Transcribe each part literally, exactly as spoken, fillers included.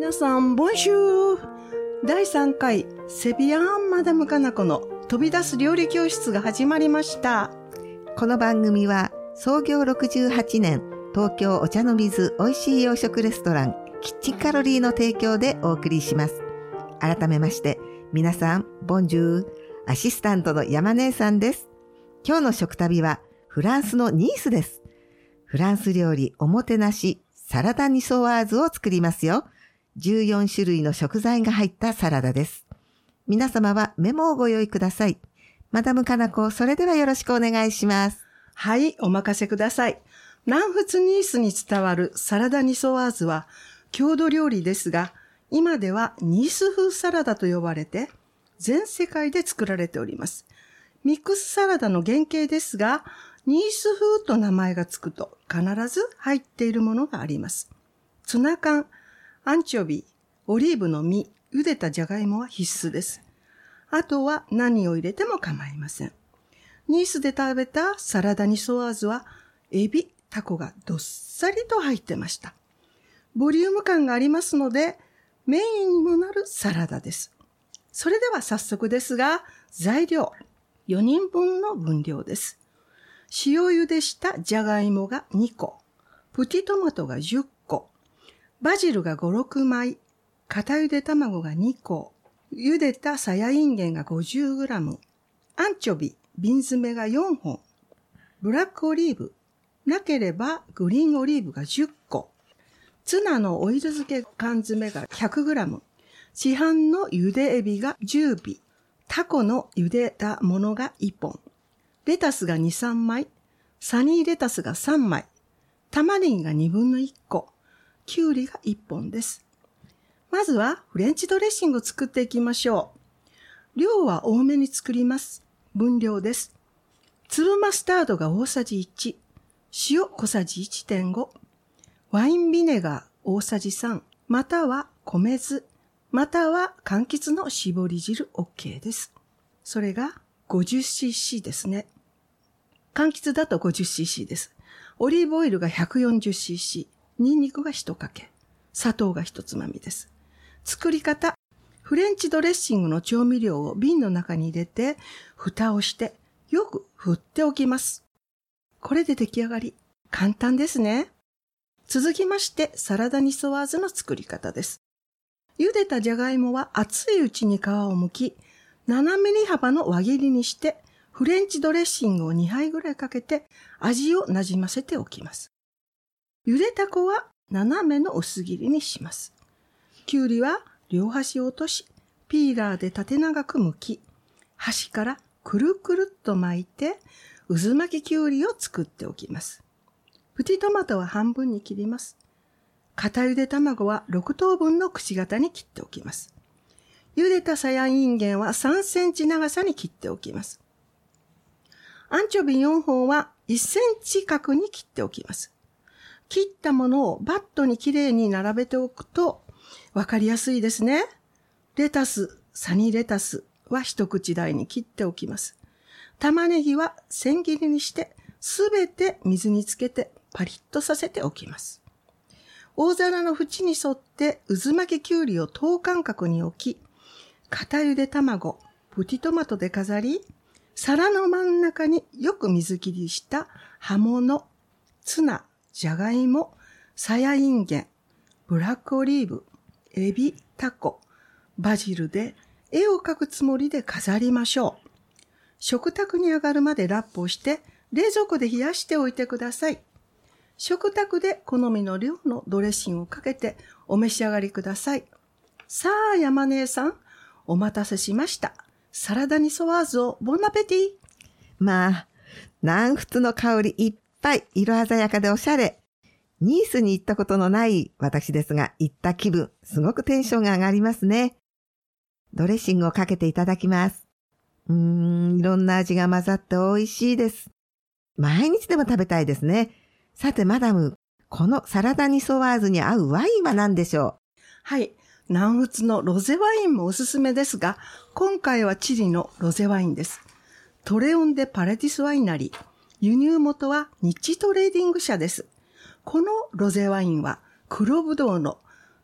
皆さん、ボンシュー。だいさんかい、セビアンマダムカナコの飛び出す料理教室が始まりました。 この番組は、創業ろくじゅうはちねん、東京お茶の水おいしい洋食レストラン、キッチンカロリーの提供でお送りします。改めまして、皆さん、ボンジュー。アシスタントの山姉さんです。今日の食旅は、フランスのニースです。フランス料理おもてなし、サラダニソワーズを作りますよ。じゅうよんしゅるいの食材が入ったサラダです。皆様はメモをご用意ください。マダムカナコ、それではよろしくお願いします。 はい、お任せください。南仏ニースに伝わるサラダニソワーズは郷土料理ですが、今ではニース風サラダと呼ばれて全世界で作られております。ミックスサラダの原型ですが、ニース風と名前がつくと必ず入っているものがあります。ツナ缶、アンチョビ、オリーブの実、茹でたじゃがいもは必須です。あとは何を入れても構いません。ニースで食べたサラダニソワーズは、エビ、タコがどっさりと入ってました。ボリューム感がありますので、メインにもなるサラダです。それでは早速ですが、材料、よにんぶんの分量です。塩茹でしたじゃがいもがにこ、プティトマトがじゅっこ、バジルがご、ろくまい、固茹で卵がにこ、茹でたさやいんげんが ごじゅうグラム、アンチョビ、瓶詰めがよんほん、ブラックオリーブ、なければグリーンオリーブがじゅっこ、ツナのオイル漬け缶詰が ひゃくグラム、市販の茹でエビがじゅうび、タコの茹でたものがいっぽん、レタスがに、さんまい、サニーレタスがさんまい、玉ねぎがにぶんのいっこ、きゅうりがいっぽんです。まずはフレンチドレッシングを作っていきましょう。量は多めに作ります。分量です。粒マスタードが大さじいち、塩小さじ いってんご、ワインビネガー大さじさん、または米酢、または柑橘の絞り汁 OK です。それが ごじゅっシーシー ですね。柑橘だと ごじゅっシーシー です。オリーブオイルが ひゃくよんじゅっシーシー、ニンニクがいちかけ、砂糖がひとつまみです。作り方、フレンチドレッシングの調味料を瓶の中に入れて、蓋をしてよく振っておきます。これで出来上がり。簡単ですね。続きまして、サラダニソワーズの作り方です。茹でたじゃがいもは熱いうちに皮を剥き、ななミリはばの輪切りにして、フレンチドレッシングをにはいぐらいかけて味をなじませておきます。ゆでたこは斜めの薄切りにします。きゅうりは両端を落とし、ピーラーで縦長く剥き、端からくるくるっと巻いて、渦巻ききゅうりを作っておきます。プティトマトは半分に切ります。固ゆで卵はろくとうぶんのくし形に切っておきます。茹でたさやいんげんはさんセンチ長さに切っておきます。アンチョビよんほんはいっセンチ角に切っておきます。切ったものをバットにきれいに並べておくとわかりやすいですね。レタス、サニーレタスは一口大に切っておきます。玉ねぎは千切りにしてすべて水につけてパリッとさせておきます。大皿の縁に沿って渦巻ききゅうりを等間隔に置き、固ゆで卵、プティトマトで飾り、皿の真ん中によく水切りした葉物、ツナ、じゃがいも、さやいんげん、ブラックオリーブ、エビ、タコ、バジルで絵を描くつもりで飾りましょう。食卓に上がるまでラップをして冷蔵庫で冷やしておいてください。食卓で好みの量のドレッシングをかけてお召し上がりください。さあ、山姉さん、お待たせしました。サラダニソワーズをボナペティ。 まあ、南仏の香りいっぱい、色鮮やかでおしゃれ。ニースに行ったことのない私ですが、行った気分、すごくテンションが上がりますね。ドレッシングをかけていただきます。うーん、いろんな味が混ざって美味しいです。毎日でも食べたいですね。さてマダム、このサラダニソワーズに合うワインは何でしょう？ はい、南仏のロゼワインもおすすめですが、今回はチリのロゼワインです。トレオンデパレティスワイナリー。輸入元はニッチトレーディング社です。このロゼワインは黒ぶどうの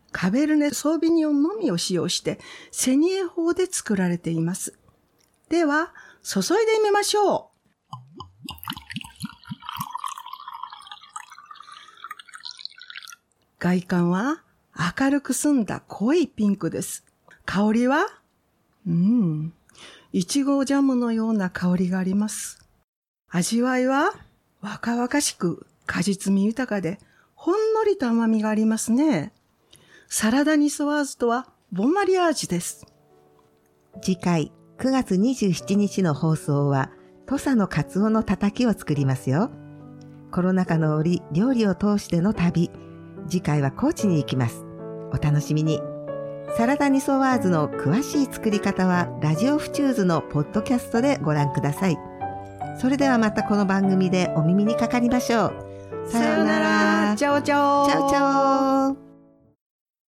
カベルネ・ソービニョンのみを使用してセニエ法で作られています。では、注いでみましょう。外観は明るく澄んだ濃いピンクです。香りは、うん、いちごジャムのような香りがあります。味わいは若々しく果実味豊かでほんのりと甘みがありますね。サラダニソワーズとはボンマリアージュです。 次回くがつにじゅうしちにちの放送は土佐のカツオのたたきを作りますよ。コロナ禍の折、料理を通しての旅。次回は高知に行きます。お楽しみに。サラダニソワーズの詳しい作り方はラジオフチューズのポッドキャストでご覧ください。それではまたこの番組でお耳にかかりましょう。 さようなら。チャオチャオ。 チャオチャオ。